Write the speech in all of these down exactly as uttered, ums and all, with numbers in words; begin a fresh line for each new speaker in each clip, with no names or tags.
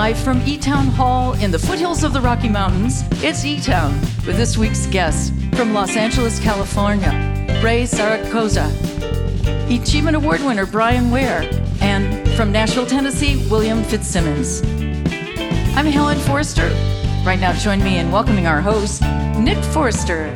Live from E-Town Hall in the foothills of the Rocky Mountains, it's E-Town with this week's guest from Los Angeles, California, Ray Zaragoza, Achievement Award winner Brian Ware, and from Nashville, Tennessee, William Fitzsimmons. I'm Helen Forrester. Right now, join me in welcoming our host, Nick Forrester.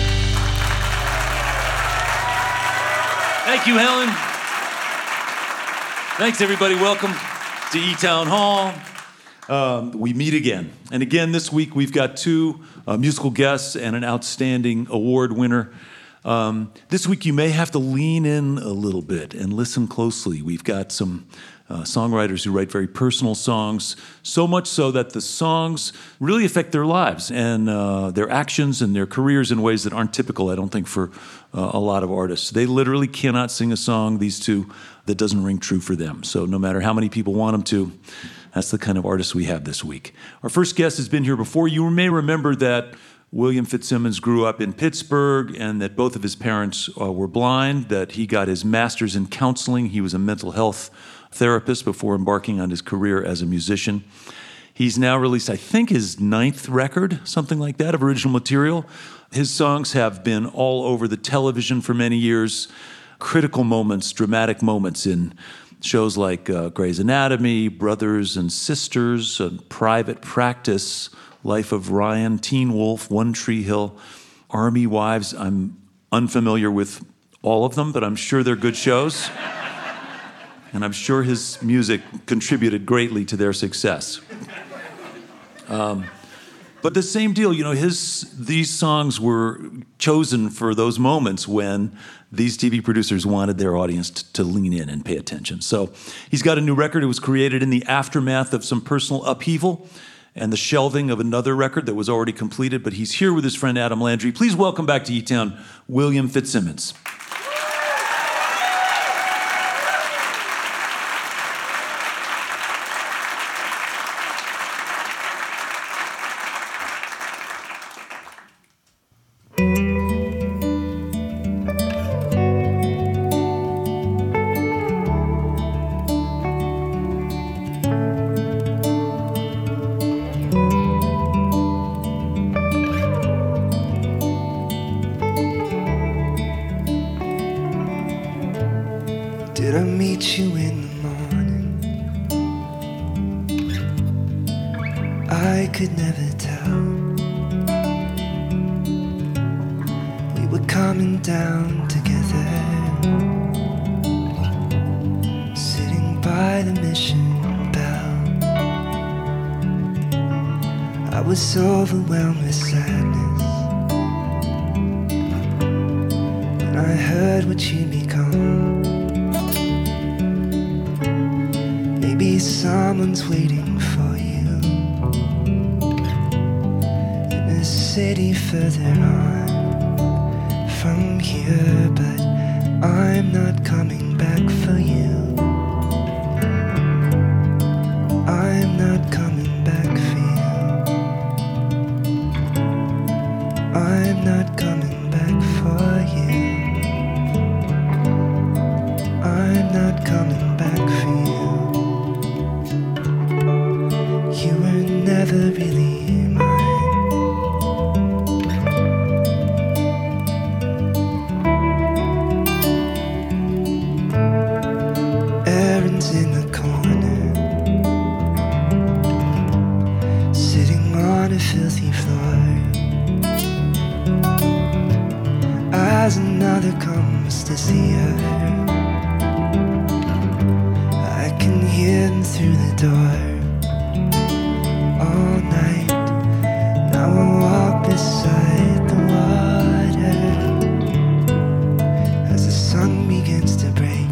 Thank you, Helen. Thanks, everybody. Welcome to E-Town Hall. Um, we meet again. And again, this week, we've got two uh, musical guests and an outstanding award winner. Um, this week, you may have to lean in a little bit and listen closely. We've got some uh, songwriters who write very personal songs, so much so that the songs really affect their lives and uh, their actions and their careers in ways that aren't typical, I don't think, for uh, a lot of artists. They literally cannot sing a song, these two, that doesn't ring true for them. So no matter how many people want them to, that's the kind of artists we have this week. Our first guest has been here before. You may remember that William Fitzsimmons grew up in Pittsburgh and that both of his parents uh, were blind, that he got his master's in counseling. He was a mental health therapist before embarking on his career as a musician. He's now released, I think, his ninth record, something like that, of original material. His songs have been all over the television for many years, critical moments, dramatic moments in shows like uh, Grey's Anatomy, Brothers and Sisters, uh, Private Practice, Life of Ryan, Teen Wolf, One Tree Hill, Army Wives. I'm unfamiliar with all of them, but I'm sure they're good shows. And I'm sure his music contributed greatly to their success. Um, but the same deal, you know, his these songs were chosen for those moments when these T V producers wanted their audience t- to lean in and pay attention. So he's got a new record. It was created in the aftermath of some personal upheaval and the shelving of another record that was already completed, but he's here with his friend Adam Landry. Please welcome back to E-Town, William Fitzsimmons.
Did I meet you in the morning? I could never tell. We were coming down together, sitting by the mission bell. I was overwhelmed with sadness when I heard what you'd become. Maybe someone's waiting for you in a city further on from here, but I'm not coming back for you. I'm not coming back for you. I'm not coming back for you. I'm not coming back for you. Never really mine. Aaron's in the corner, sitting on a filthy floor. As another comes to see her, I can hear him through the door. All night, now I walk beside the water as the sun begins to break.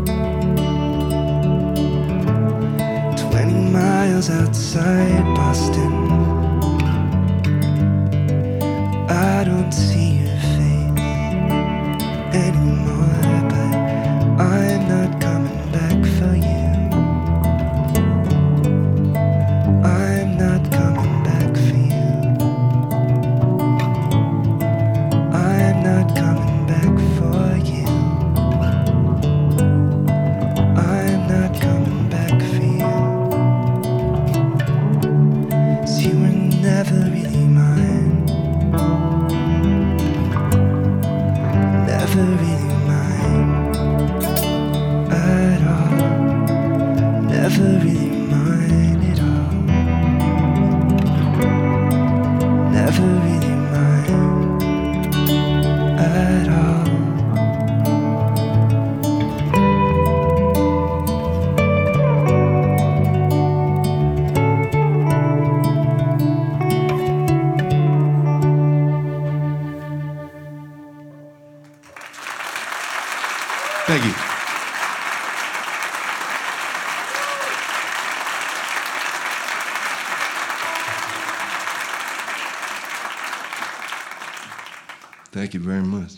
Twenty miles outside Boston, I don't see your face anymore, but I'm not coming back for you. I'm not coming back. never really mine. Never really mine at all. Never really mine at all. Never really mine at all.
Thank you. Thank you very much.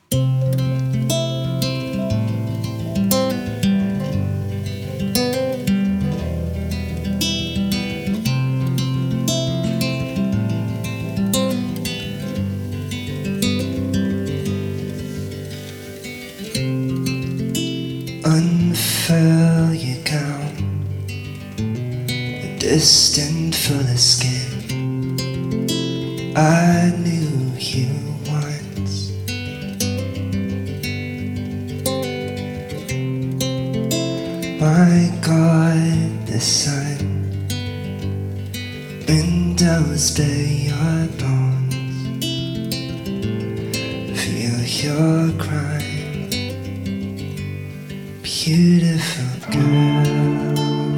Unfurl your gown, distant full of skin. I knew you once. My God, the sun, windows bare your bones. Feel your crime. Beautiful girl,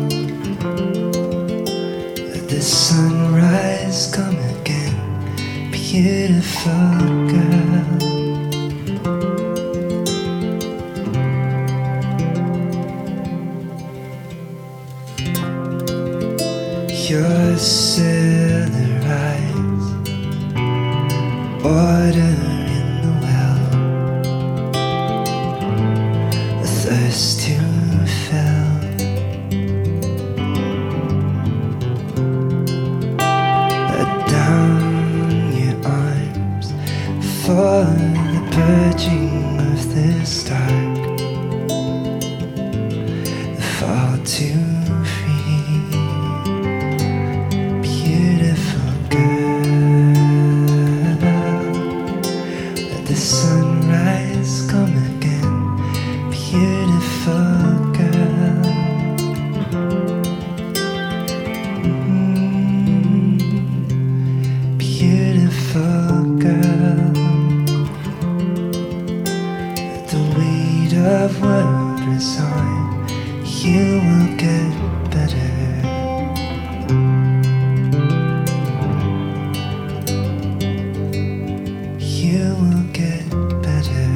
let the sunrise come again. Beautiful girl, your silver eyes, water in the well, a thirst to fill. Let down your arms for the purging of this dark, the fall to free. Beautiful girl, let the sunrise come again. Beautiful girl, mm, beautiful girl. Let the weight of what resign, you will get better. You will get better.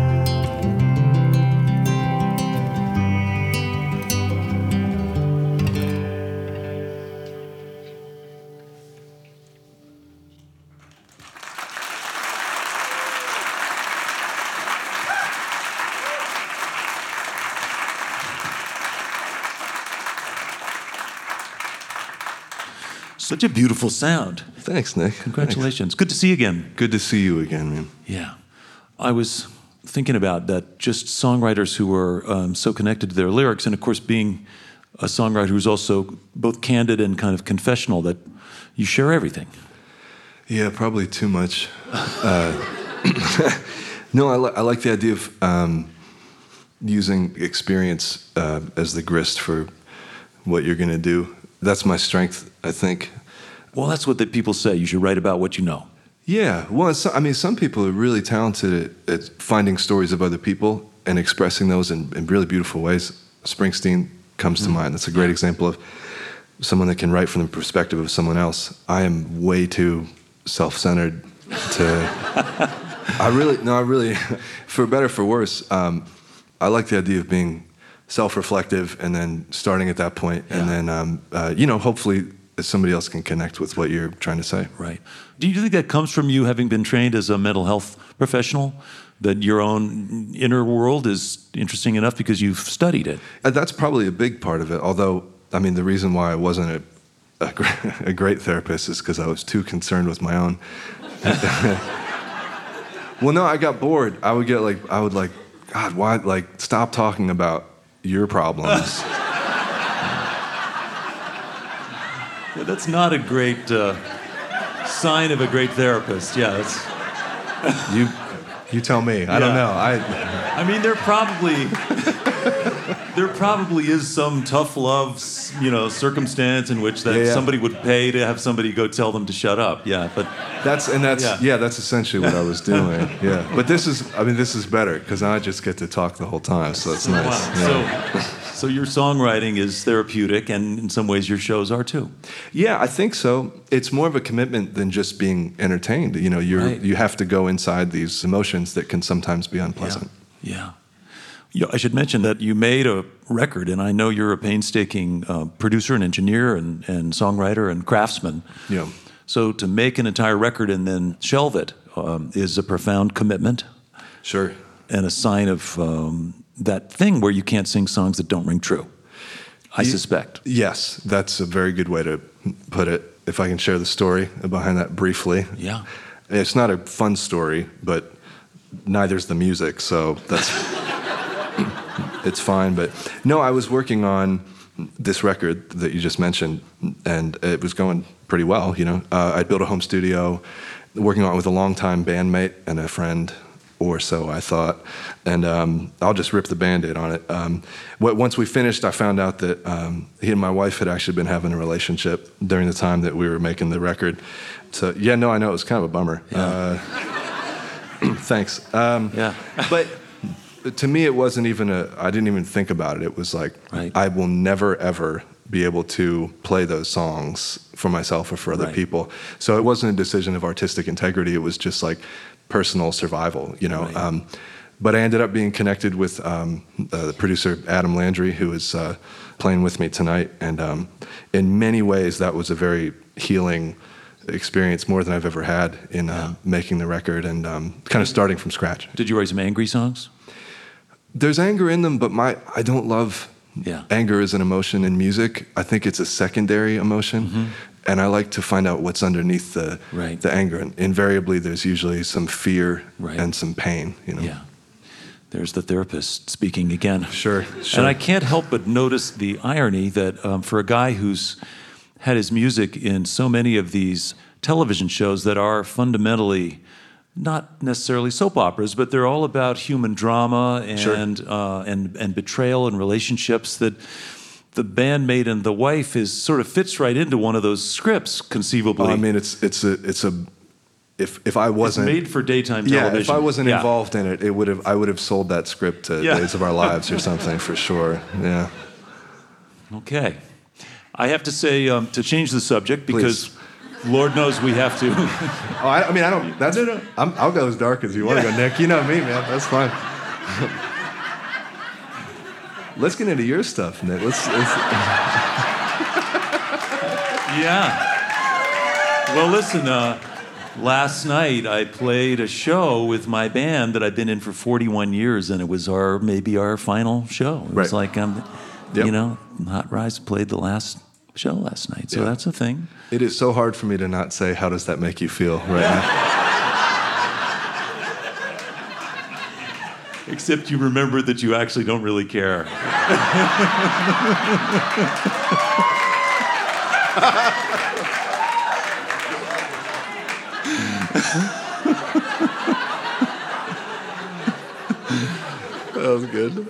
Such a beautiful sound.
Thanks, Nick.
Congratulations. Good to see you again.
Thanks. Good to see you again, man.
Yeah. I was thinking about that, just songwriters who are um, so connected to their lyrics, and of course being a songwriter who's also both candid and kind of confessional, that you share everything.
Yeah, probably too much. Uh, no, I, li- I like the idea of um, using experience uh, as the grist for what you're going to do. That's my strength, I think.
Well, that's what the people say. You should write about what you know.
Yeah, well, it's, I mean, some people are really talented at, at finding stories of other people and expressing those in, in really beautiful ways. Springsteen comes to mm. mind. That's a great example of someone that can write from the perspective of someone else. I am way too self-centered to... I really, no, I really, for better or for worse, um, I like the idea of being self-reflective and then starting at that point, yeah. and then, um, uh, you know, hopefully somebody else can connect with what you're trying to say.
Right. Do you think that comes from you having been trained as a mental health professional, that your own inner world is interesting enough because you've studied it?
Uh, that's probably a big part of it, although, I mean, the reason why I wasn't a, a, great, a great therapist is because I was too concerned with my own. Well, no, I got bored. I would get like, I would like, God, why, like, stop talking about your problems.
Yeah, that's not a great, uh, sign of a great therapist. Yeah, that's,
You, you tell me. I
Yeah.
don't know. I,
I mean, there probably there probably is some tough love, you know, circumstance in which that
Yeah, yeah.
somebody would pay to have somebody go tell them to shut up. Yeah, but
that's and that's
Yeah.
yeah. That's essentially what I was doing. Yeah, but this is. I mean, this is better because I just get to talk the whole time, so it's nice.
wow.
Yeah.
So, so your songwriting is therapeutic, and in some ways your shows are too.
Yeah, I think so. It's more of a commitment than just being entertained. You know, you're
Right.
you have to go inside these emotions that can sometimes be unpleasant.
Yeah. yeah. Yeah, I should mention that you made a record, and I know you're a painstaking uh, producer and engineer and, and songwriter and craftsman.
Yeah.
So to make an entire record and then shelve it um, is a profound commitment
Sure.
and a sign of um, that thing where you can't sing songs that don't ring true, I
Ye-
suspect.
Yes, that's a very good way to put it. If I can share the story behind that briefly.
Yeah.
It's not a fun story, but neither's the music, so that's it's fine. But no, I was working on this record that you just mentioned, and it was going pretty well. You know, uh, I built a home studio, working on it with a longtime bandmate and a friend, or so I thought. And um, I'll just rip the Band-Aid on it. Um, what, once we finished, I found out that um, he and my wife had actually been having a relationship during the time that we were making the record. So yeah, no, I know it was kind of a bummer. Uh, thanks. Um,
Yeah.
but to me, it wasn't even a, I didn't even think about it. It was like,
Right.
I will never, ever be able to play those songs for myself or for other
Right.
people. So it wasn't a decision of artistic integrity. It was just like personal survival, you know.
Right.
Um, but I ended up being connected with um, uh, the producer, Adam Landry, who is uh, playing with me tonight. And um, in many ways, that was a very healing experience, more than I've ever had in uh,
Yeah.
making the record and um, kind of starting from scratch.
Did you write some angry songs?
There's anger in them, but my I don't love
Yeah.
anger as an emotion in music. I think it's a secondary emotion, and I like to find out what's underneath the
Right.
the anger. And invariably, there's usually some fear
Right.
and some pain. You know.
Yeah. There's the therapist speaking again.
Sure. Sure.
And I can't help but notice the irony that um, for a guy who's had his music in so many of these television shows that are fundamentally not necessarily soap operas, but they're all about human drama and
Sure.
uh, and and betrayal and relationships, that the bandmate and the wife is sort of fits right into one of those scripts conceivably.
Well, I mean, it's it's a it's a if if I
it's
wasn't
made for daytime
yeah,
television.
if I wasn't
Yeah.
involved in it, it would have I would have sold that script to
Yeah.
Days of Our Lives or something for sure. Yeah.
Okay. I have to say, um, to change the subject, because Lord knows we have to.
Oh, I, I mean, I don't. That's
No, no.
I'm, I'll go as dark as you want to
Yeah.
go, Nick. You know me, man. That's fine. Let's get into your stuff, Nick. Let's. let's
Yeah. Well, listen, uh, last night I played a show with my band that I've been in for forty-one years, and it was our maybe our final show. It was
Right.
like, um,
Yep.
you know, Hot Rise played the last show last night, so
Yeah.
that's a thing.
it is so hard for me to not say, "How does that make you feel?" Right now.
Except you remember that you actually don't really care.
That was good.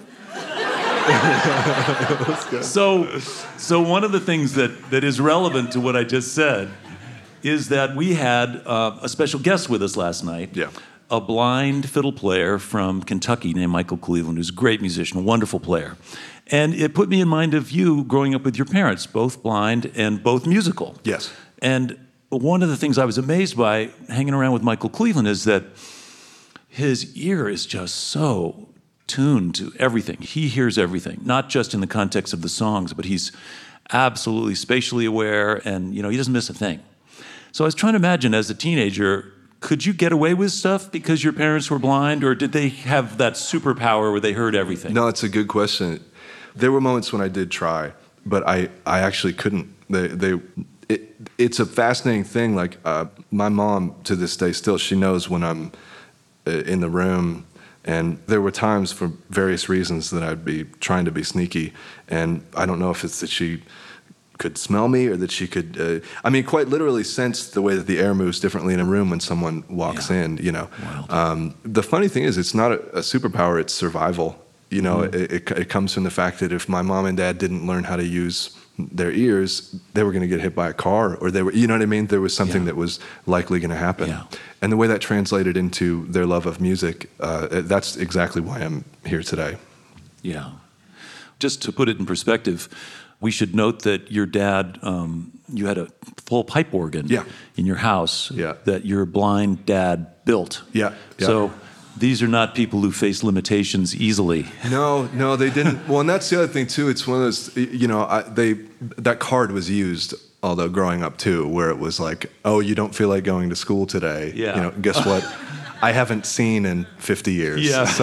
So, so one of the things that, that is relevant to what I just said is that we had uh, a special guest with us last night.
Yeah.
A blind fiddle player from Kentucky named Michael Cleveland, who's a great musician, a wonderful player. And it put me in mind of you growing up with your parents, both blind and both musical.
Yes.
And one of the things I was amazed by hanging around with Michael Cleveland is that his ear is just so tuned to everything. He hears everything, not just in the context of the songs, but he's absolutely spatially aware, and you know, he doesn't miss a thing. So I was trying to imagine, as a teenager, could you get away with stuff because your parents were blind, or did they have that superpower where they heard everything?
No, it's a good question. There were moments when I did try, but I, I actually couldn't. They, they, it, it's a fascinating thing. Like uh, my mom, to this day, still, she knows when I'm uh, in the room. And there were times, for various reasons, that I'd be trying to be sneaky. And I don't know if it's that she could smell me, or that she could, uh, I mean, quite literally sense the way that the air moves differently in a room when someone walks
Yeah.
in, you know. Um, the funny thing is, it's not a, a superpower, it's survival. You know, mm. it, it, it comes from the fact that if my mom and dad didn't learn how to use their ears, they were going to get hit by a car, or they were, you know what I mean? There was something
Yeah.
that was likely going to happen.
Yeah.
And the way that translated into their love of music, uh, that's exactly why I'm here today.
Yeah. Just to put it in perspective, we should note that your dad, um, you had a full pipe organ
Yeah.
in your house
Yeah.
that your blind dad built.
Yeah. Yeah.
So these are not people who face limitations easily.
No, no, they didn't. Well, and that's the other thing too. It's one of those, you know, I, they that card was used, although growing up too, where it was like, oh, you don't feel like going to school today.
Yeah.
You know, guess what? I haven't seen in fifty years.
Yeah.
So.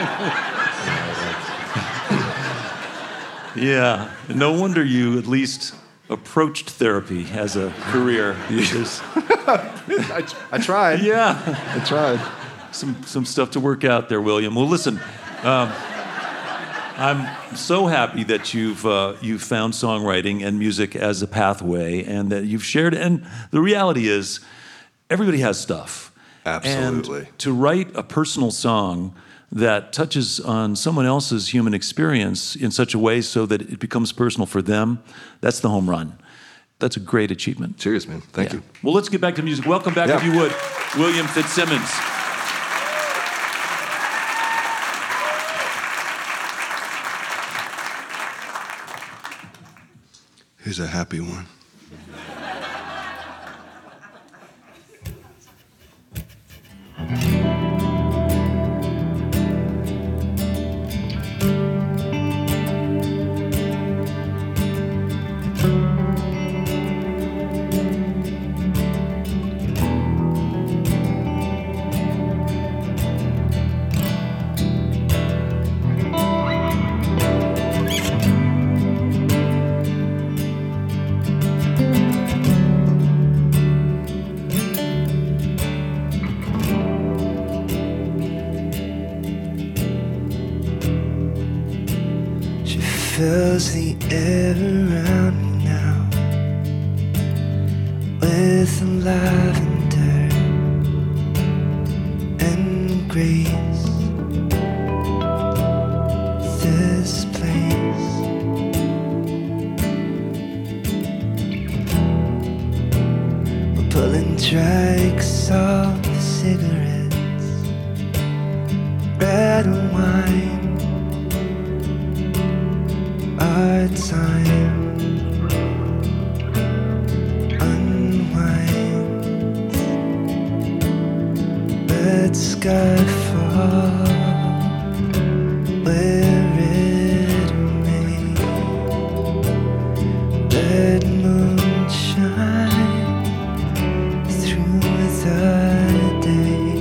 Yeah. No wonder you at least approached therapy as a career.
I, I tried.
Yeah.
I tried.
Some some stuff to work out there, William. Well, listen, um, I'm so happy that you've uh, you've found songwriting and music as a pathway, and that you've shared. And the reality is, everybody has stuff.
Absolutely.
And to write a personal song that touches on someone else's human experience in such a way so that it becomes personal for them, that's the home run. That's a great achievement.
Cheers, man. Thank
Yeah.
you.
Well, let's get back to music. Welcome back,
Yeah.
if you would, William Fitzsimmons.
Here's a happy one.
Fills the air around me now with lavender and grace. This place we're pulling drakes of cigarettes, red wine. Our time unwinds. Let sky fall where it may. Let moon shine through the day.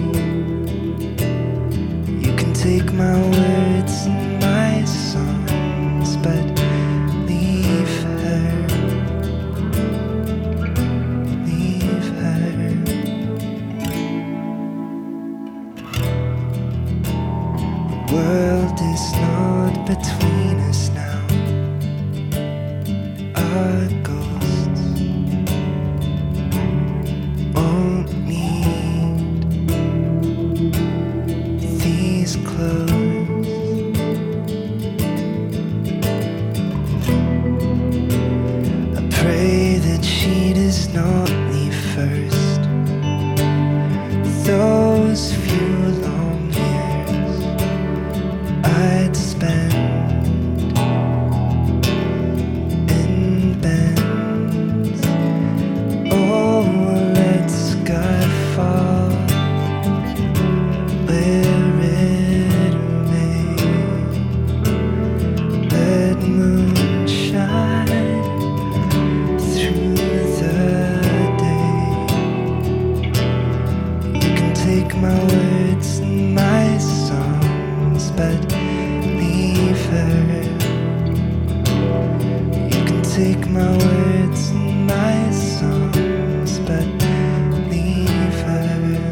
You can take my words and my songs, but leave her, leave her. The world is not between us now. Our ghosts won't need these clothes. Pray that she does not leave first. Those few long years I'd spend in Ben's. Oh, let sky fall where it may. Let moon shine through the day. You can take my words and my songs, but leave her. You can take my words and my songs, but leave her.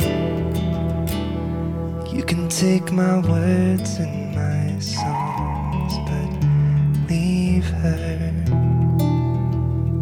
You can take my words and my songs, but leave her.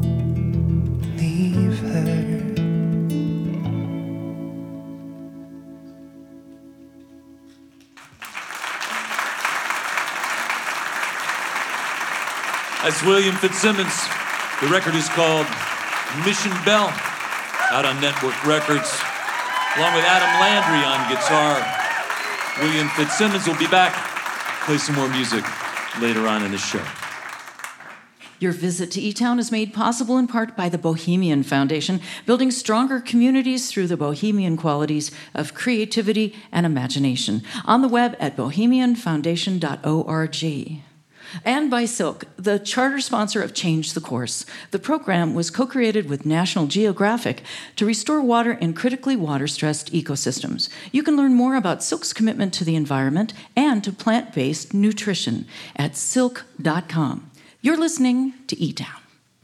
That's William Fitzsimmons. The record is called Mission Bell, out on Network Records, along with Adam Landry on guitar. William Fitzsimmons will be back, play some more music later on in the show.
Your visit to E-Town is made possible in part by the Bohemian Foundation, building stronger communities through the bohemian qualities of creativity and imagination. On the web at bohemian foundation dot org. And by Silk, the charter sponsor of Change the Course. The program was co-created with National Geographic to restore water in critically water-stressed ecosystems. You can learn more about Silk's commitment to the environment and to plant-based nutrition at silk dot com. You're listening to E-Town.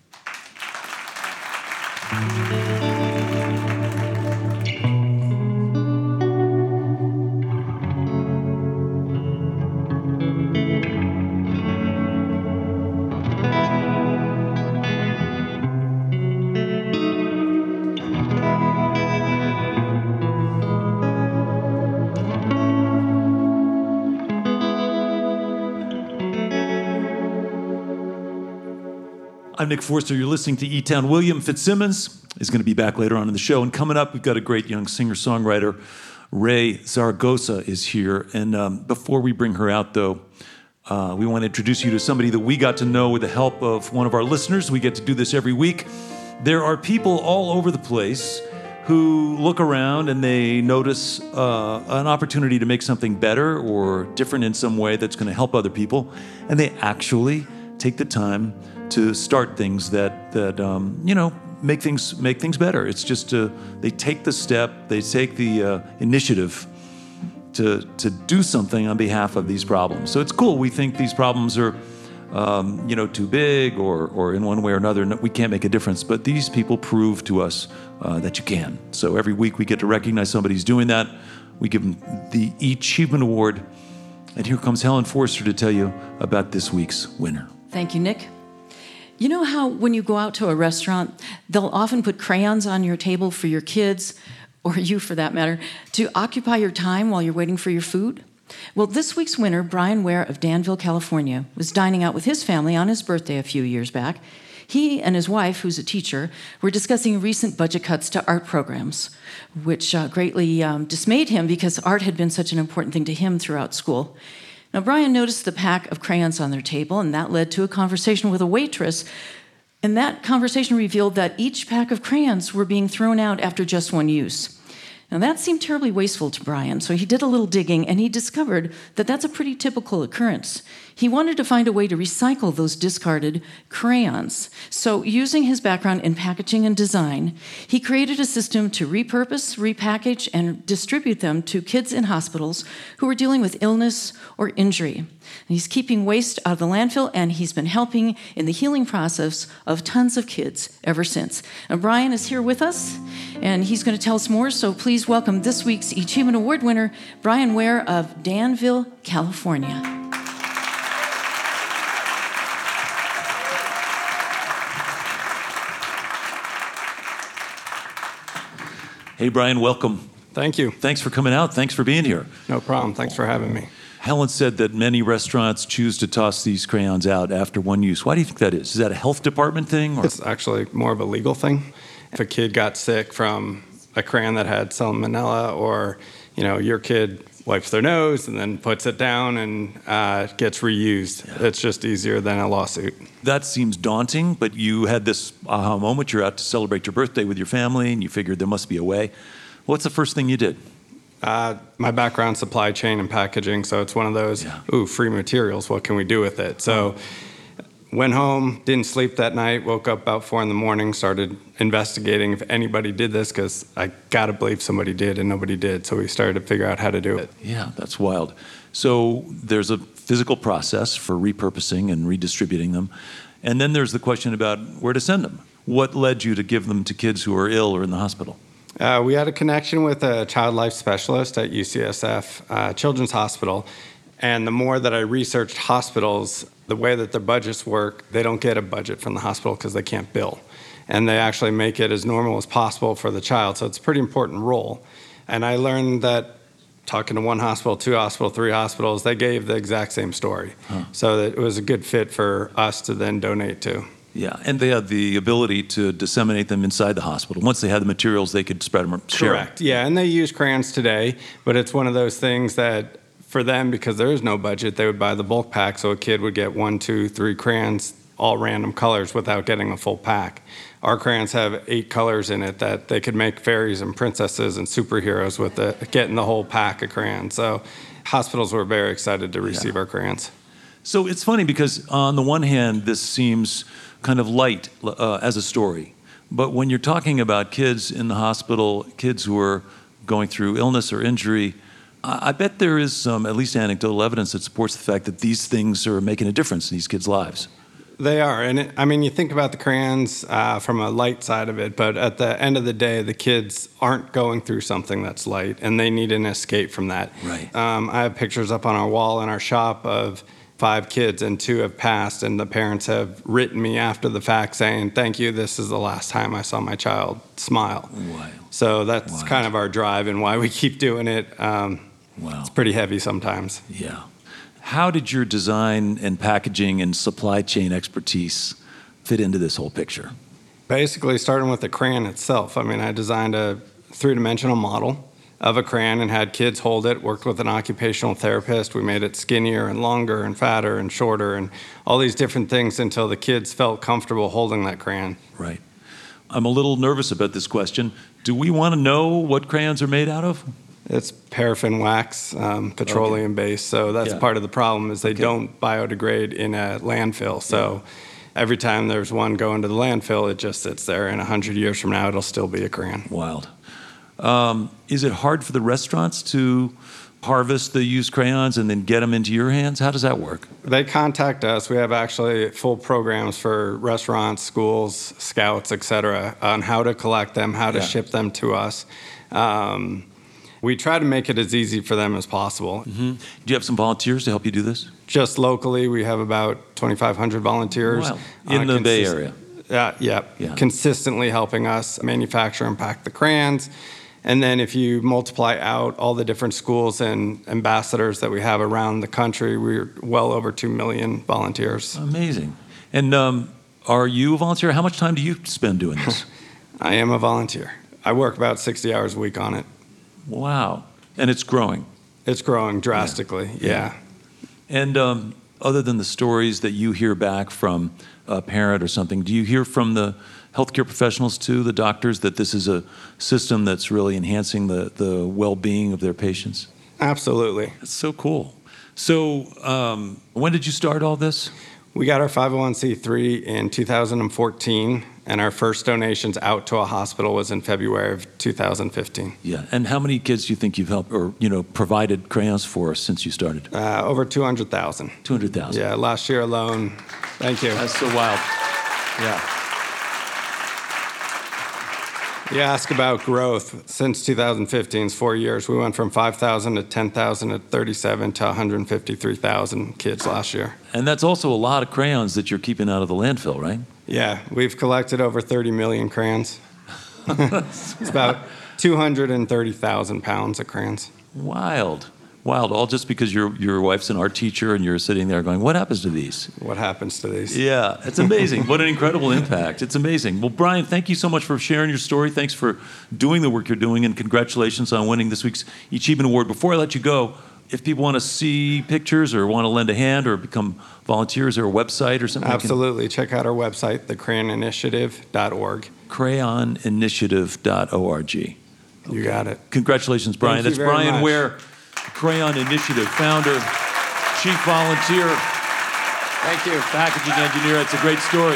I'm Nick Forster. You're listening to E-Town. William Fitzsimmons is going to be back later on in the show. And coming up, we've got a great young singer-songwriter. Ray Zaragoza is here. And um, before we bring her out, though, uh, we want to introduce you to somebody that we got to know with the help of one of our listeners. We get to do this every week. There are people all over the place who look around and they notice uh, an opportunity to make something better or different in some way that's going to help other people. And they actually take the time to start things that that um, you know make things make things better. It's just uh, they take the step, they take the uh, initiative to to do something on behalf of these problems. So it's cool. We think these problems are um, you know too big or or in one way or another we can't make a difference. But these people prove to us uh, that you can. So every week we get to recognize somebody who's doing that. We give them the Achievement Award. And here comes Helen Forster to tell you about this week's winner.
Thank you, Nick. You know how when you go out to a restaurant, they'll often put crayons on your table for your kids, or you for that matter, to occupy your time while you're waiting for your food? Well, this week's winner, Brian Ware of Danville, California, was dining out with his family on his birthday a few years back. He and his wife, who's a teacher, were discussing recent budget cuts to art programs, which uh, greatly um, dismayed him because art had been such an important thing to him throughout school. Now, Brian noticed the pack of crayons on their table, and that led to a conversation with a waitress. And that conversation revealed that each pack of crayons were being thrown out after just one use. Now, that seemed terribly wasteful to Brian, so he did a little digging, and he discovered that that's a pretty typical occurrence. He wanted to find a way to recycle those discarded crayons. So, using his background in packaging and design, he created a system to repurpose, repackage, and distribute them to kids in hospitals who are dealing with illness or injury. And he's keeping waste out of the landfill, and he's been helping in the healing process of tons of kids ever since. And Brian is here with us, and he's going to tell us more, so please welcome this week's Achievement Award winner, Brian Ware of Danville, California.
Hey, Brian, welcome.
Thank you.
Thanks for coming out. Thanks for being here.
No problem. Thanks for having me.
Helen said that many restaurants choose to toss these crayons out after one use. Why do you think that is? Is that a health department thing? Or?
It's actually more of a legal thing. If a kid got sick from a crayon that had salmonella, or you know, your kid wipes their nose and then puts it down and uh, gets reused, yeah. It's just easier than a lawsuit.
That seems daunting, but you had this aha moment. You're out to celebrate your birthday with your family, and you figured there must be a way. What's the first thing you did?
Uh, my background, supply chain and packaging, so it's one of those, yeah. ooh, free materials, what can we do with it? So went home, didn't sleep that night, woke up about four in the morning, started investigating if anybody did this, because I gotta believe somebody did and nobody did, so we started to figure out how to do it.
Yeah, that's wild. So there's a physical process for repurposing and redistributing them, and then there's the question about where to send them. What led you to give them to kids who are ill or in the hospital?
Uh, we had a connection with a child life specialist at U C S F uh, Children's Hospital, and the more that I researched hospitals, the way that their budgets work, they don't get a budget from the hospital because they can't bill. And they actually make it as normal as possible for the child, so it's a pretty important role. And I learned that talking to one hospital, two hospitals, three hospitals, they gave the exact same story.
Huh.
So that it was a good fit for us to then donate to.
Yeah, and they had the ability to disseminate them inside the hospital. Once they had the materials, they could spread them. Share
Correct.
them.
Yeah, and they use crayons today, but it's one of those things that for them, because there is no budget, they would buy the bulk pack, so a kid would get one, two, three crayons, all random colors without getting a full pack. Our crayons have eight colors in it that they could make fairies and princesses and superheroes with the, getting the whole pack of crayons. So hospitals were very excited to receive
Yeah.
our crayons.
So it's funny because on the one hand, this seems kind of light uh, as a story. But when you're talking about kids in the hospital, kids who are going through illness or injury, I, I bet there is some, at least anecdotal evidence that supports the fact that these things are making a difference in these kids' lives.
They are. And it, I mean, you think about the crayons uh, from a light side of it, but at the end of the day, the kids aren't going through something that's light, and they need an escape from that.
Right.
Um, I have pictures up on our wall in our shop of five kids, and two have passed, and the parents have written me after the fact saying, thank you, this is the last time I saw my child smile.
Wow.
So that's
Wow.
kind of our drive and why we keep doing it. Um,
Wow.
It's pretty heavy sometimes.
Yeah. How did your design and packaging and supply chain expertise fit into this whole picture?
Basically, starting with the crayon itself. I mean, I designed a three-dimensional model of a crayon and had kids hold it, worked with an occupational therapist. We made it skinnier and longer and fatter and shorter and all these different things until the kids felt comfortable holding that crayon.
Right. I'm a little nervous about this question. Do we want to know what crayons are made out of?
It's paraffin wax, um, petroleum based, so that's
Yeah.
part of the problem is they
Okay.
don't biodegrade in a landfill. So every time there's one going to the landfill, it just sits there, and one hundred years from now, it'll still be a crayon.
Wild. Um, is it hard for the restaurants to harvest the used crayons and then get them into your hands? How does that work?
They contact us. We have actually full programs for restaurants, schools, scouts, et cetera, on how to collect them, how to
Yeah.
ship them to us. Um, we try to make it as easy for them as possible.
Mm-hmm. Do you have some volunteers to help you do this?
Just locally, we have about twenty-five hundred volunteers.
Wow.
on
In
a
the Bay
consist-
Area?
Yeah, yeah,
Yeah.
consistently helping us manufacture and pack the crayons. And then if you multiply out all the different schools and ambassadors that we have around the country, we're well over two million volunteers.
Amazing. And um, are you a volunteer? How much time do you spend doing this?
I am a volunteer. I work about sixty hours a week on it.
Wow. And it's growing.
It's growing drastically, yeah.
Yeah. And um, other than the stories that you hear back from a parent or something, do you hear from the healthcare professionals too, the doctors, that this is a system that's really enhancing the, the well-being of their patients?
Absolutely.
That's so cool. So um, when did you start all this?
We got our five oh one c three in two thousand fourteen, and our first donations out to a hospital was in February of two thousand fifteen.
Yeah. And how many kids do you think you've helped or, you know, provided crayons for since you started?
Uh, over two hundred thousand.
two hundred thousand.
Yeah, last year alone. Thank you.
That's so wild. Yeah.
You ask about growth. Since two thousand fifteen, it's four years. We went from five thousand to ten thousand to thirty-seven to one hundred fifty-three thousand kids last year.
And that's also a lot of crayons that you're keeping out of the landfill, right?
Yeah, we've collected over thirty million crayons. It's about two hundred thirty thousand pounds of crayons.
Wild. Wild. All just because your your wife's an art teacher and you're sitting there going, what happens to these?
What happens to these?
Yeah, it's amazing. What an incredible impact. It's amazing. Well, Brian, thank you so much for sharing your story. Thanks for doing the work you're doing, and congratulations on winning this week's Achievement Award. Before I let you go, if people want to see pictures or want to lend a hand or become volunteers, or a website or something?
Absolutely. Check out our website, the crayon initiative dot org.
crayon initiative dot org.
You got it.
Congratulations, Brian.
Thank you
That's
very
Brian
much.
Ware, Crayon Initiative founder, chief volunteer,
Thank you.
packaging engineer. It's a great story.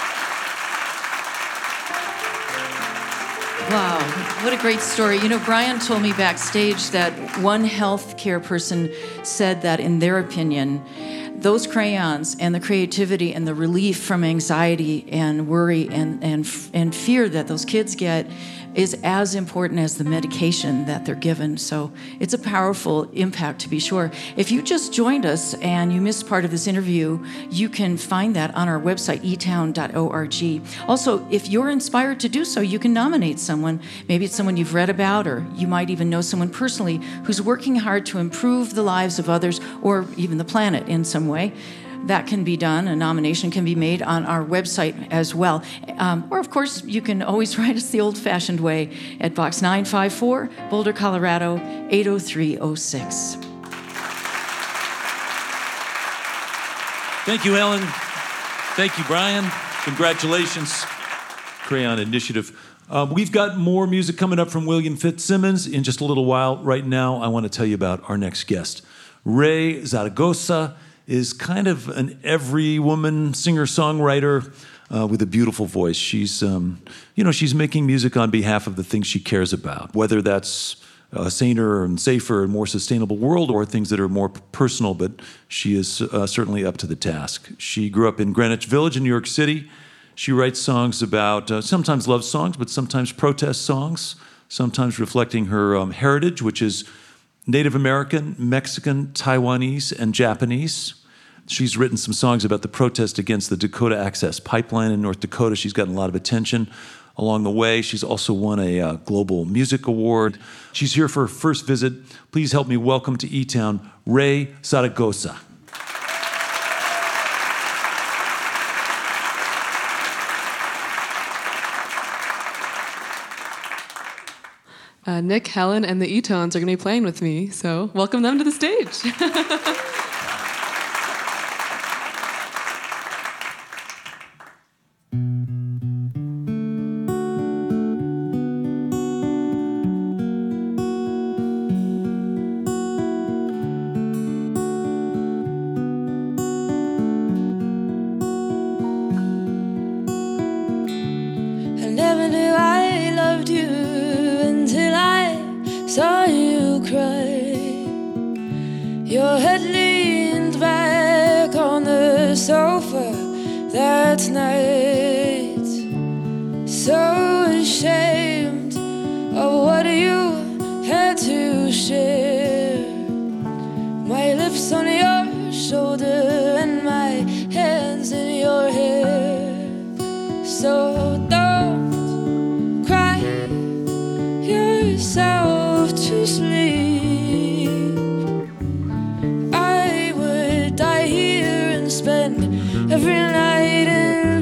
Wow, what a great story. You know, Brian told me backstage that one healthcare person said that, in their opinion, those crayons and the creativity and the relief from anxiety and worry and, and, and fear that those kids get is as important as the medication that they're given. So it's a powerful impact, to be sure. If you just joined us and you missed part of this interview, you can find that on our website, e town dot org. Also, if you're inspired to do so, you can nominate someone. Maybe it's someone you've read about, or you might even know someone personally who's working hard to improve the lives of others or even the planet in some way. That can be done. A nomination can be made on our website as well. Um, or, of course, you can always write us the old-fashioned way at Box nine five four, Boulder, Colorado, eight oh three oh six.
Thank you, Ellen. Thank you, Brian. Congratulations, Crayon Initiative. Uh, we've got more music coming up from William Fitzsimmons in just a little while. Right now, I want to tell you about our next guest. Ray Zaragoza is kind of an every woman singer-songwriter uh, with a beautiful voice. She's, um, you know, she's making music on behalf of the things she cares about, whether that's a saner and safer and more sustainable world or things that are more personal, but she is uh, certainly up to the task. She grew up in Greenwich Village in New York City. She writes songs about, uh, sometimes love songs, but sometimes protest songs, sometimes reflecting her um, heritage, which is Native American, Mexican, Taiwanese, and Japanese. She's written some songs about the protest against the Dakota Access Pipeline in North Dakota. She's gotten a lot of attention along the way. She's also won a uh, Global Music Award. She's here for her first visit. Please help me welcome to E-Town, Ray Zaragoza.
Uh, Nick, Helen, and the E-Tones are going to be playing with me, so welcome them to the stage.
I never knew I loved you until I saw you cry. Your head leaned back on the sofa that night, so ashamed of what you had to share. My lips on your shoulder and my hands in your hair. So don't cry yourself to sleep. I would die here and spend every night in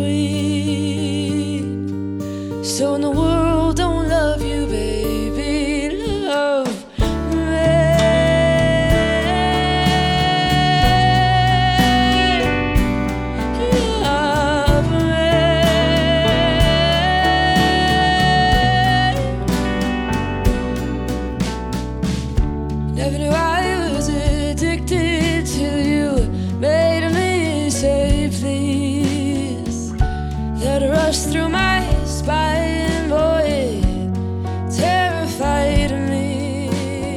between. So in the world don't love you, baby, love through my spine, boy, it terrified me.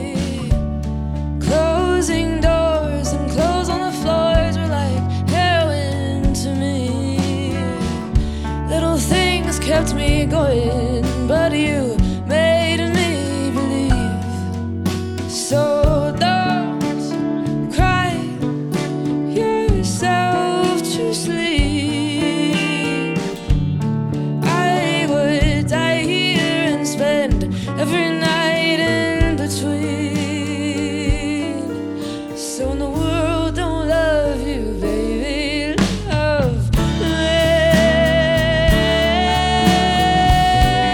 Closing doors and clothes on the floors were like heroin to me. Little things kept me going, but you made me believe. So don't cry yourself to sleep. Every night in between. So in the world don't love you, baby, love me.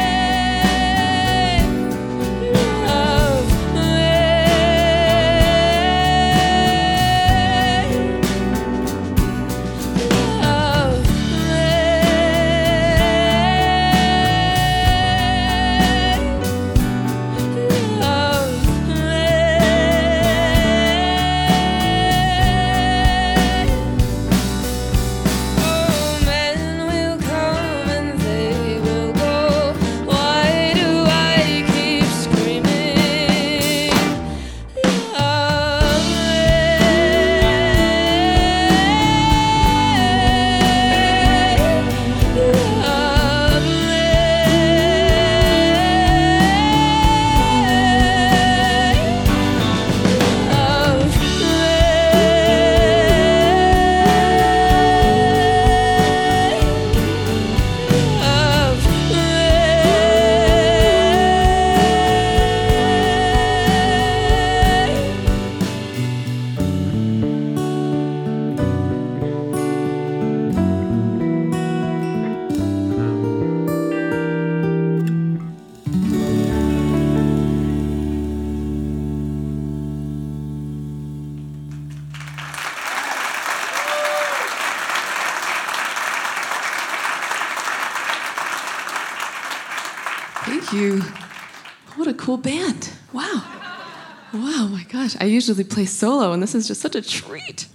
cool band. Wow. Wow, my gosh. I usually play solo, and this is just such a treat.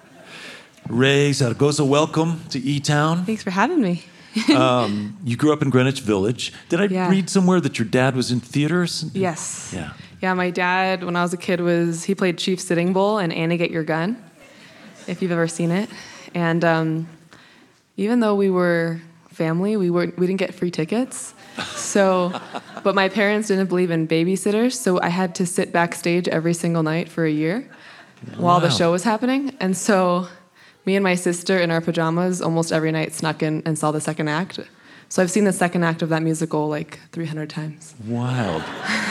Ray Zaragoza, welcome to E-Town.
Thanks for having me.
um, you grew up in Greenwich Village. Did I
Yeah.
read somewhere that your dad was in theaters?
Yes.
Yeah.
Yeah, my dad, when I was a kid, was he played Chief Sitting Bull in Annie Get Your Gun, if you've ever seen it. And um, even though we were family, we weren't we didn't get free tickets. So, but my parents didn't believe in babysitters, so I had to sit backstage every single night for a year while the
Wow.
show was happening. And so, me and my sister in our pajamas almost every night snuck in and saw the second act. So I've seen the second act of that musical like three hundred times.
Wild.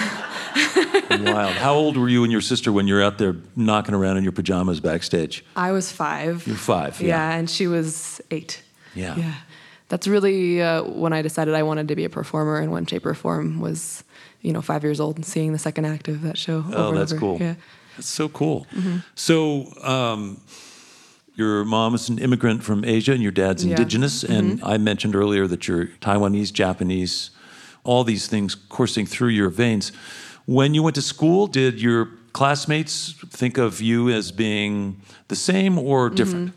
Wild. How old were you and your sister when you're out there knocking around in your pajamas backstage?
I was five.
You're five, yeah.
Yeah, and she was eight.
Yeah.
Yeah. That's really uh, when I decided I wanted to be a performer in one shape or form was, you know, five years old and seeing the second act of that show over
Oh,
and
that's
over.
cool.
Yeah.
That's so cool. So, um, your mom is an immigrant from Asia and your dad's
Yeah.
indigenous. And I mentioned earlier that you're Taiwanese, Japanese, all these things coursing through your veins. When you went to school, did your classmates think of you as being the same or different?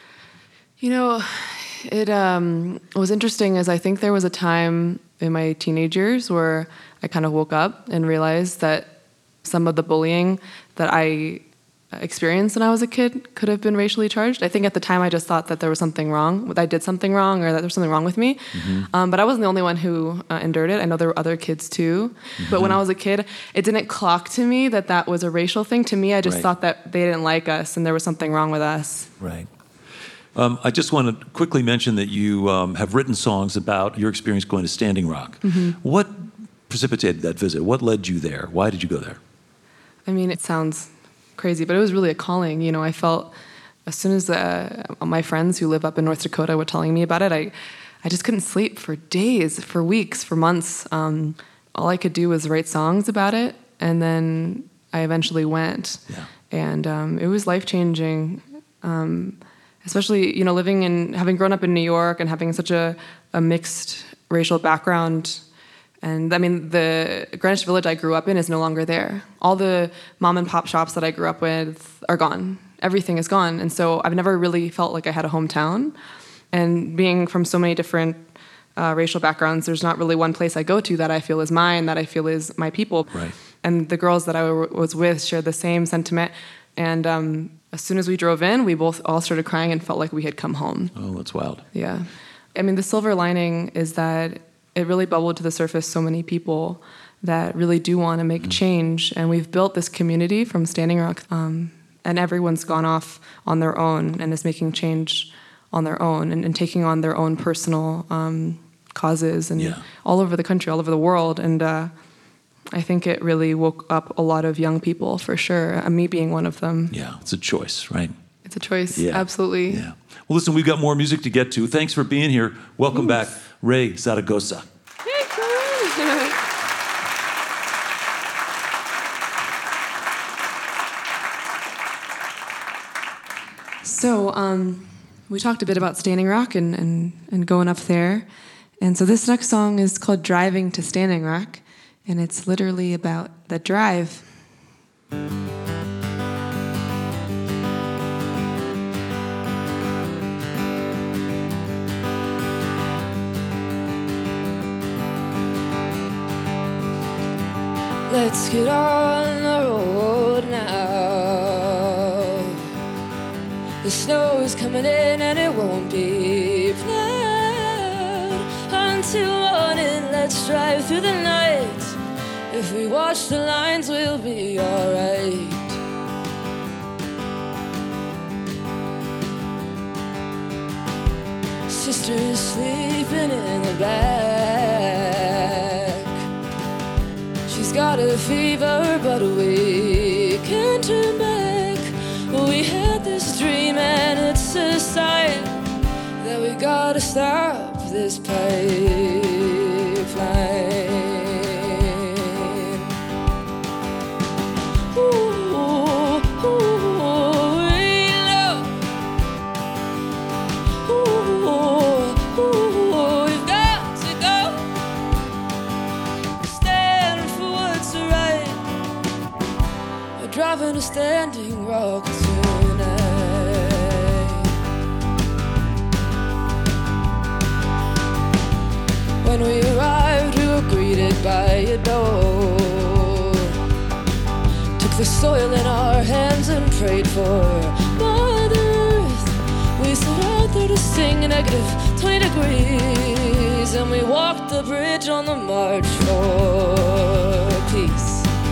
You know, it um, was interesting as I think there was a time in my teenage years where I kind of woke up and realized that some of the bullying that I experienced when I was a kid could have been racially charged. I think at the time I just thought that there was something wrong, that I did something wrong or that there was something wrong with me. Um, but I wasn't the only one who uh, endured it. I know there were other kids too. But when I was a kid, it didn't clock to me that that was a racial thing. To me, I just
Right.
thought that they didn't like us and there was something wrong with us.
Right. Um, I just want to quickly mention that you um, have written songs about your experience going to Standing Rock. What precipitated that visit? What led you there? Why did you go there?
I mean, it sounds crazy, but it was really a calling. You know, I felt as soon as uh, my friends who live up in North Dakota were telling me about it, I, I just couldn't sleep for days, for weeks, for months. Um, all I could do was write songs about it, and then I eventually went.
Yeah.
And um, it was life-changing, um, especially, you know, living in, having grown up in New York and having such a, a mixed racial background. And I mean, the Greenwich Village I grew up in is no longer there. All the mom and pop shops that I grew up with are gone. Everything is gone. And so I've never really felt like I had a hometown. And being from so many different uh, racial backgrounds, there's not really one place I go to that I feel is mine, that I feel is my people.
Right.
And the girls that I w- was with shared the same sentiment. And um, as soon as we drove in, we both all started crying and felt like we had come home.
Oh, that's wild.
Yeah. I mean, the silver lining is that it really bubbled to the surface so many people that really do want to make change. And we've built this community from Standing Rock, um, and everyone's gone off on their own and is making change on their own and, and taking on their own personal um, causes and
Yeah.
all over the country, all over the world. And uh, I think it really woke up a lot of young people, for sure, uh, me being one of them.
Yeah, it's a choice, right?
It's a choice,
Yeah.
absolutely.
Yeah. Well, listen, we've got more music to get to. Thanks for being here. Welcome back, Ray Zaragoza.
So um, we talked a bit about Standing Rock and, and, and going up there. And so this next song is called Driving to Standing Rock. And it's literally about the drive.
Let's get on the road now. The snow is coming in and it won't be plowed until morning. Let's drive through the night. If we watch the lines, we'll be alright. Sister is sleeping in the back. She's got a fever, but we can't turn back. We had this dream and it's a sign that we gotta stop this pipeline. Ooh, ooh, we love. Ooh, ooh, we've got to go. Stand for what's driving a standing rock tonight. When we arrived, we were greeted by a door. Took the soil in our hands and prayed for Mother Earth. We set out there to sing a negative twenty degrees, and we walked the bridge on the march for peace.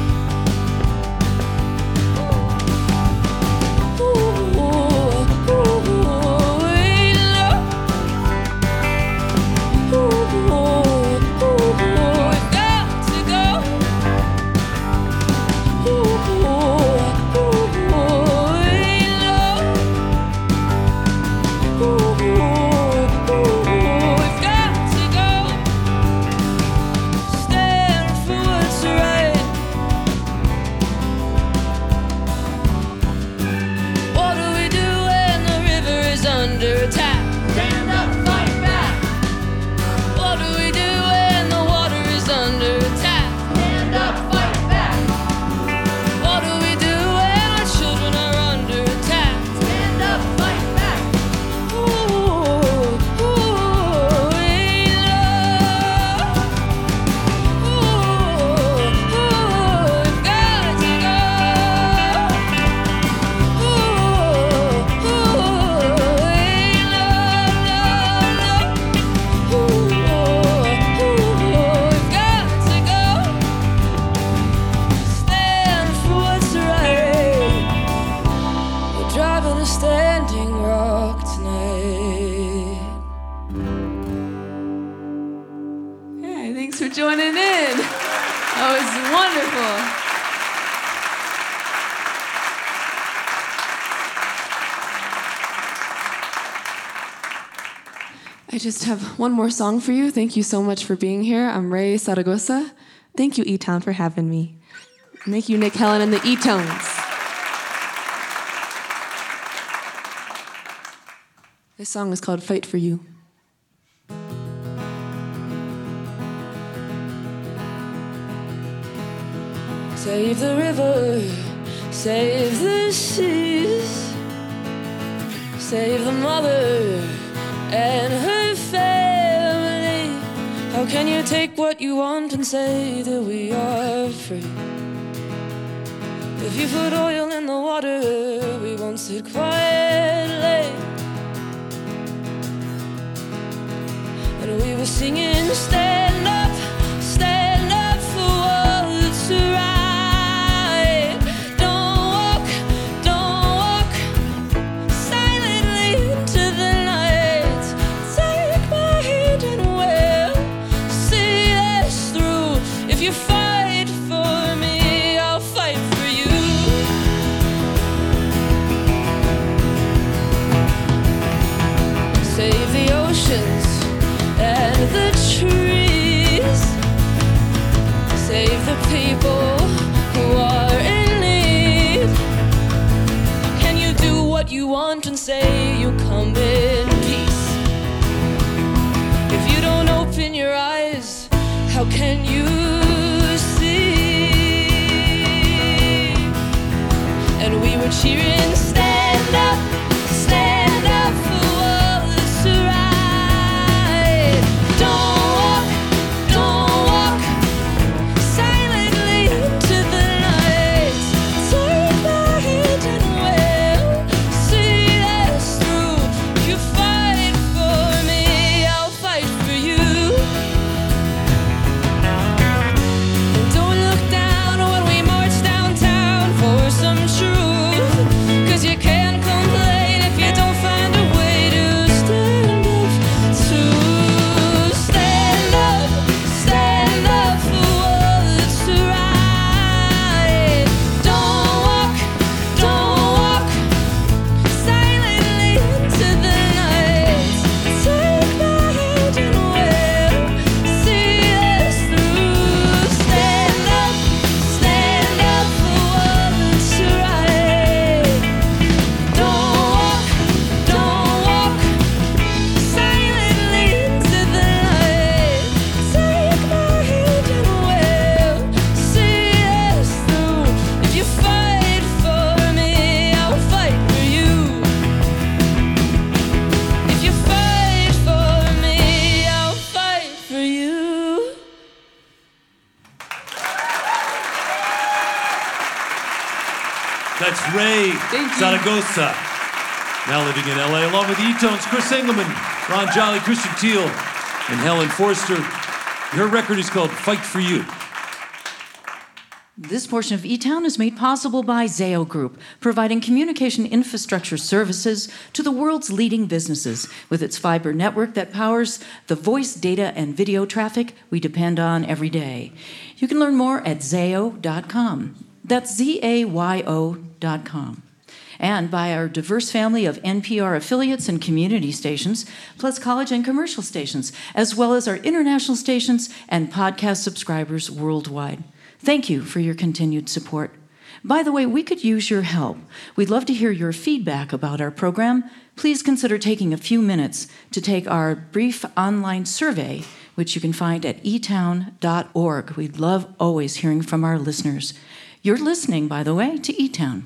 I just have one more song for you. Thank you so much for being here. I'm Ray Zaragoza.
Thank you, E-Town, for having me.
And thank you, Nick Helen and the E-Tones. This song is called Fight for You.
Save the river, save the seas, save the mother and her family. How can you take what you want and say that we are free? If you put oil in the water, we won't sit quietly. And we were singing, stand up, stand up for what's right. People who are in need. Can you do what you want and say you come in peace? If you don't open your eyes, how can you see? And we were cheering, stand up, stand up for what's right. Don't
That's Ray
Thank you.
Zaragoza, now living in L A, along with E-Tone's Chris Engelman, Ron Jolly, Christian Teal, and Helen Forster. Her record is called Fight for You.
This portion of E-Town is made possible by Zayo Group, providing communication infrastructure services to the world's leading businesses with its fiber network that powers the voice, data, and video traffic we depend on every day. You can learn more at zayo dot com. That's Z A Y O dot com. And by our diverse family of N P R affiliates and community stations, plus college and commercial stations, as well as our international stations and podcast subscribers worldwide. Thank you for your continued support. By the way, we could use your help. We'd love to hear your feedback about our program. Please consider taking a few minutes to take our brief online survey, which you can find at e town dot org. We'd love always hearing from our listeners. You're listening, by the way, to E-Town.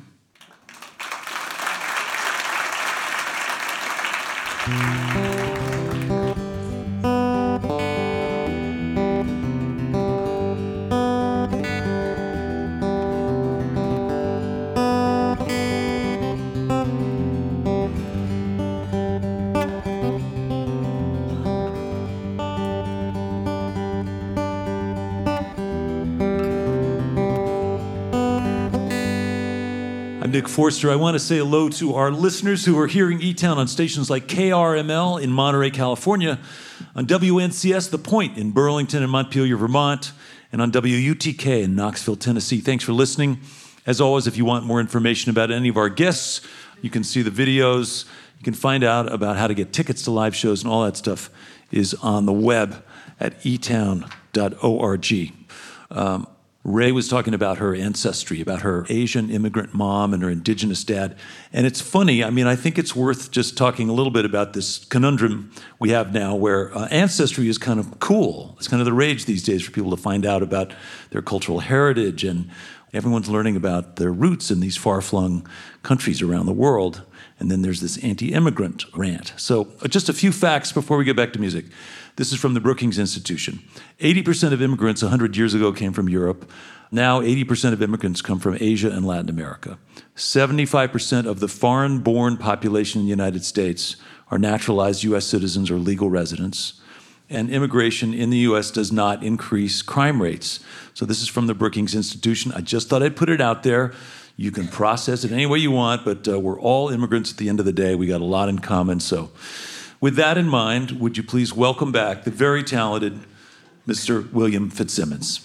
Nick Forster. I want to say hello to our listeners who are hearing E-Town on stations like K R M L in Monterey, California, on W N C S The Point in Burlington and Montpelier, Vermont, and on W U T K in Knoxville, Tennessee. Thanks for listening. As always, if you want more information about any of our guests, you can see the videos. You can find out about how to get tickets to live shows, and all that stuff is on the web at e town dot org. Um, Ray was talking about her ancestry, about her Asian immigrant mom and her indigenous dad. And it's funny, I mean, I think it's worth just talking a little bit about this conundrum we have now where uh, ancestry is kind of cool. It's kind of the rage these days for people to find out about their cultural heritage, and everyone's learning about their roots in these far-flung countries around the world. And then there's this anti-immigrant rant. So uh, just a few facts before we get back to music. This is from the Brookings Institution. eighty percent of immigrants one hundred years ago came from Europe. Now eighty percent of immigrants come from Asia and Latin America. seventy-five percent of the foreign-born population in the United States are naturalized U S citizens or legal residents. And immigration in the U S does not increase crime rates. So this is from the Brookings Institution. I just thought I'd put it out there. You can process it any way you want, but uh, we're all immigrants at the end of the day. We got a lot in common, so... With that in mind, would you please welcome back the very talented Mister William Fitzsimmons.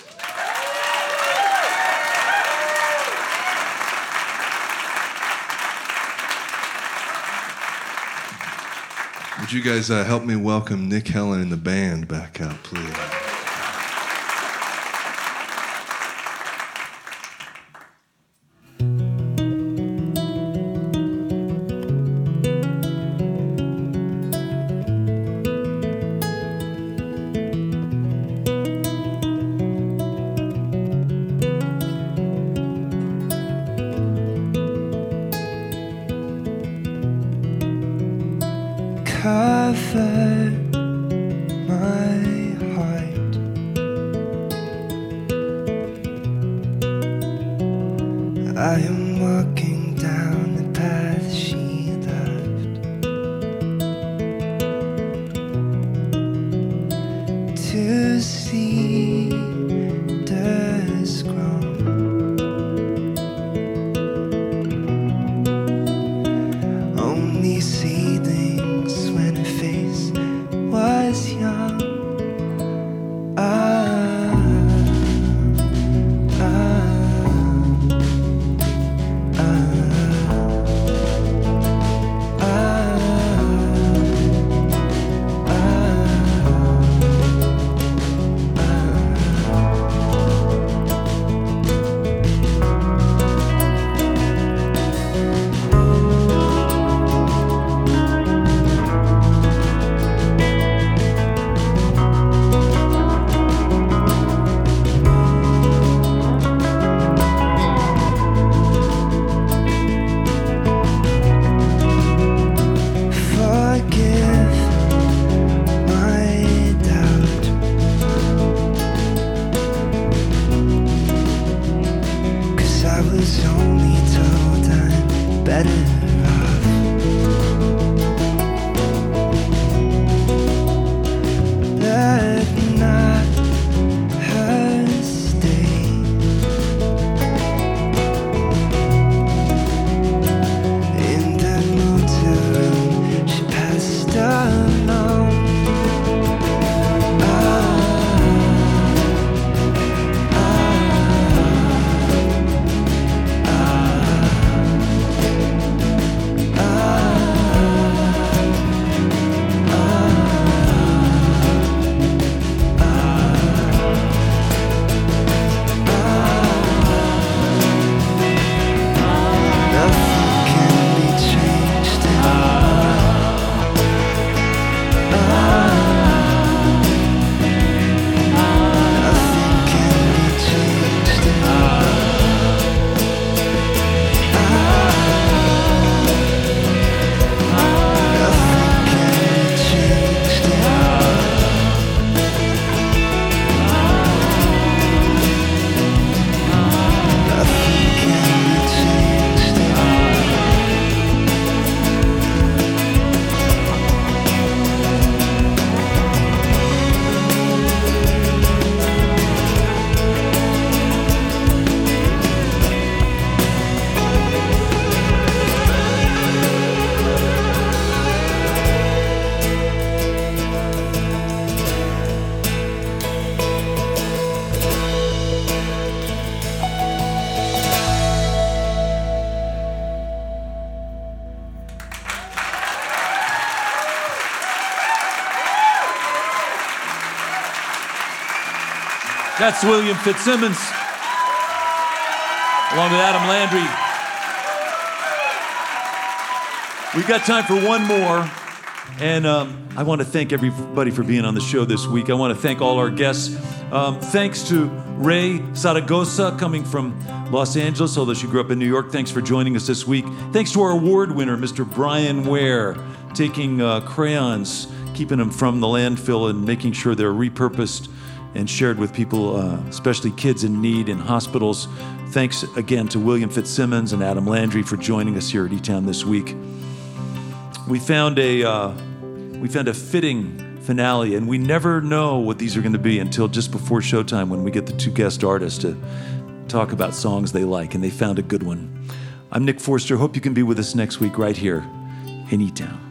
Would you guys uh, help me welcome Nick, Helen, and the band back out, please?
Cover my heart. I am walking down the path she left to see dust grow. Only seedlings when her face was young. Ah, ah, ah, ah, forgive my doubt. 'Cause I was only told better off. Let not her stay. In that motel room she passed along.
That's William Fitzsimmons, along with Adam Landry. We've got time for one more, and um, I want to thank everybody for being on the show this week. I want to thank all our guests. Um, thanks to Ray Zaragoza, coming from Los Angeles, although she grew up in New York. Thanks for joining us this week. Thanks to our award winner, Mister Brian Ware, taking uh, crayons, keeping them from the landfill and making sure they're repurposed and shared with people, uh, especially kids in need in hospitals. Thanks again to William Fitzsimmons and Adam Landry for joining us here at E-Town this week. We found a uh, we found a fitting finale, and we never know what these are going to be until just before showtime when we get the two guest artists to talk about songs they like, and they found a good one. I'm Nick Forster. Hope you can be with us next week right here in E-Town.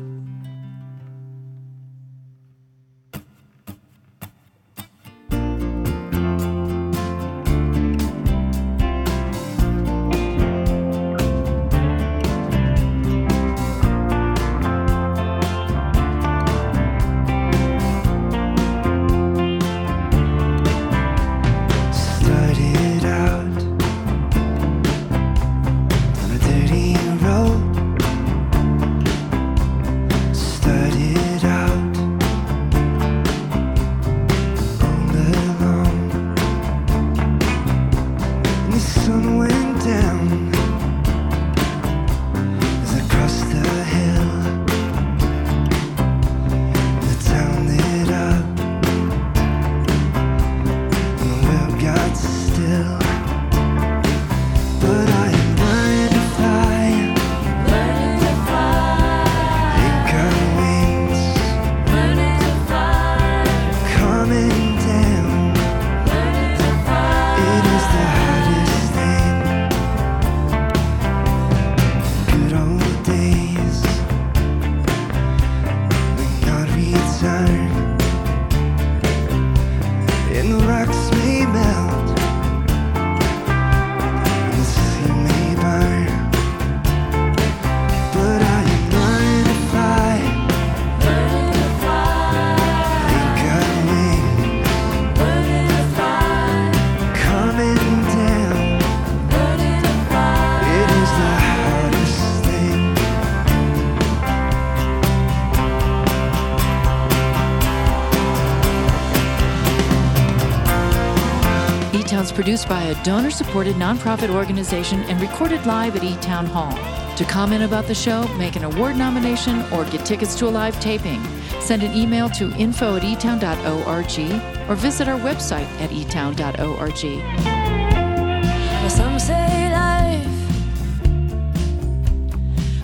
Produced by a donor-supported nonprofit organization and recorded live at E-Town Hall. To comment about the show, make an award nomination, or get tickets to a live taping, send an email to info at e town dot org or visit our website at e town dot org.
Some say life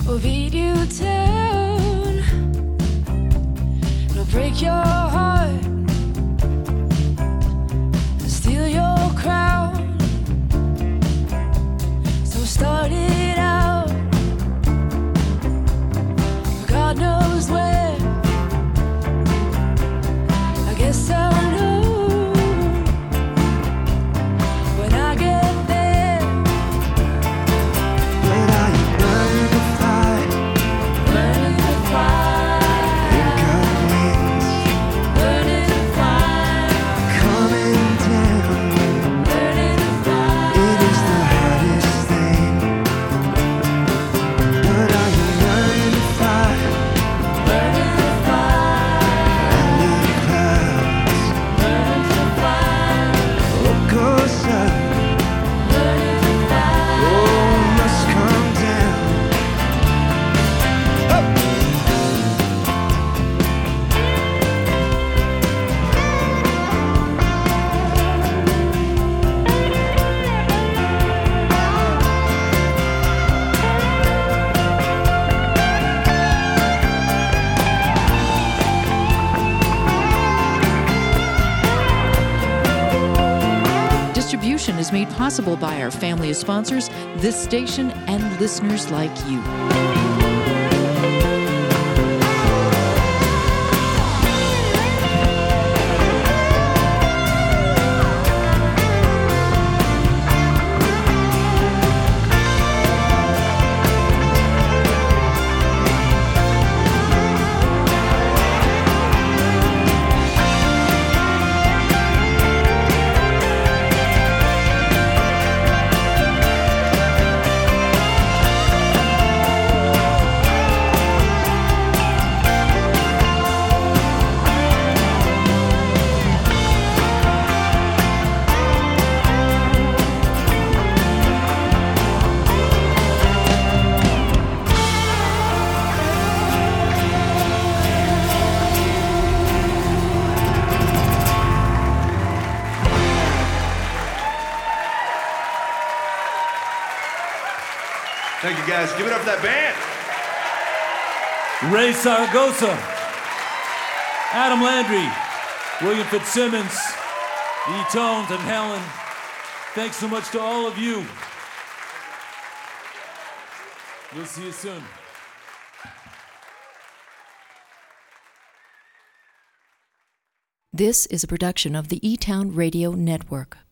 will beat you down. It'll break your heart, steal your crown. So start it out, God knows where. I guess I'll know when I get there.
But are you burning the fire?
Burning the fire,
You've got wings
burning the fire,
coming down.
burning the fire.
It is the hardest thing. But are you burning the fire?
Burning the fire,
Under the clouds,
burning the fire,
what goes up,
burning the fire.
oh, must come down.
Distribution is made possible by our family of sponsors, this station, and listeners like you.
Thank you, guys. Give it up for that band.
Ray Zaragoza, Adam Landry, William Fitzsimmons, E-Tones, and Helen. Thanks so much to all of you. We'll see you soon.
This is a production of the E-Town Radio Network.